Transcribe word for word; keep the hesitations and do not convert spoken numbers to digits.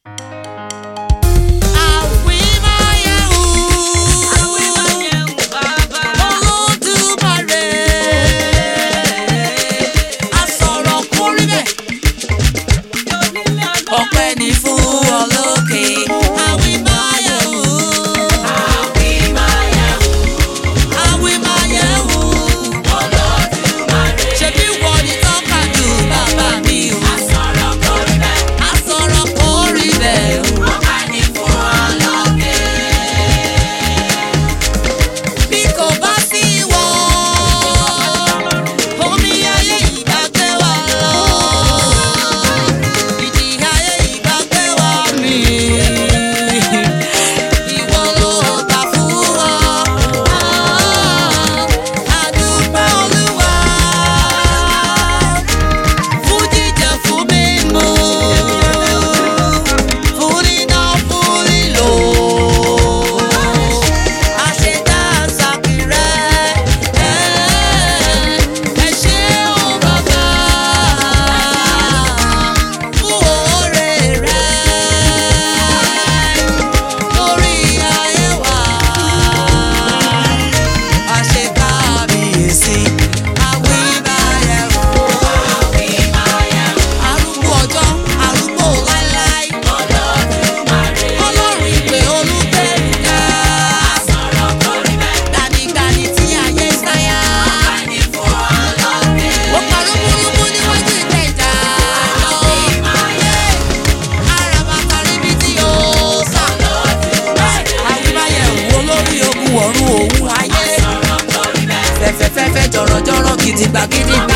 Ọpẹ́ ni fún olókè. Àwí máa yẹ̀ wò. Àwí máa yẹ̀ wò. Àwí máa yẹ̀ wò. Olódùmarè. Ṣebí wọ́n ní tọ́ka jù bàbá mi o. Àsọ̀rọ̀ kò rí bẹ́ẹ̀. Àsọ̀rọ̀ kò rí bẹ́ẹ̀ o. Ọpẹ́ ni fún olókè. Bí kò bá sí ìwọ, omi ayé ìbá gbé wa lọ. Ìjì ayé ìbá gbé wa mì. Ìwọ ló gbà fún wa. A dúpẹ́ Olúwa fún jíjẹ fún mímu, fún níná fún lílò. Àṣẹdá àṣàkìrẹ́, ẹ ṣé o bàbá fún oore rẹ lórí ayé wa. Àṣekábíyèsí, àwí máa yẹ̀ wò. Àwí máa yẹ̀ wò. Arúgbó ọjọ́, arúgbó láíláí. Olódùmarè. Ọlọ́run ìpè olùgbèjà. Àsọ̀rọ̀ kò rí bẹ́ẹ̀. Gbanigbani tí ayé sáyà. Ọpẹ́ ni fún olókè. Ó parọ́ burúkú níwájú ìtẹ́ ìjà. Àwí máa yẹ̀ wò. Àràbàkà ríbi tí ó sà. Olódùmarè. Àwí máa yẹ̀ wò olórí ogun ọ̀run òun ayé. Àsọ̀rọ̀ kò rí bẹ́ẹ̀. Fẹ́fẹ́fẹ́fẹ́ jọ̀rọ̀jọ̀rọ̀ gidigba gidigba.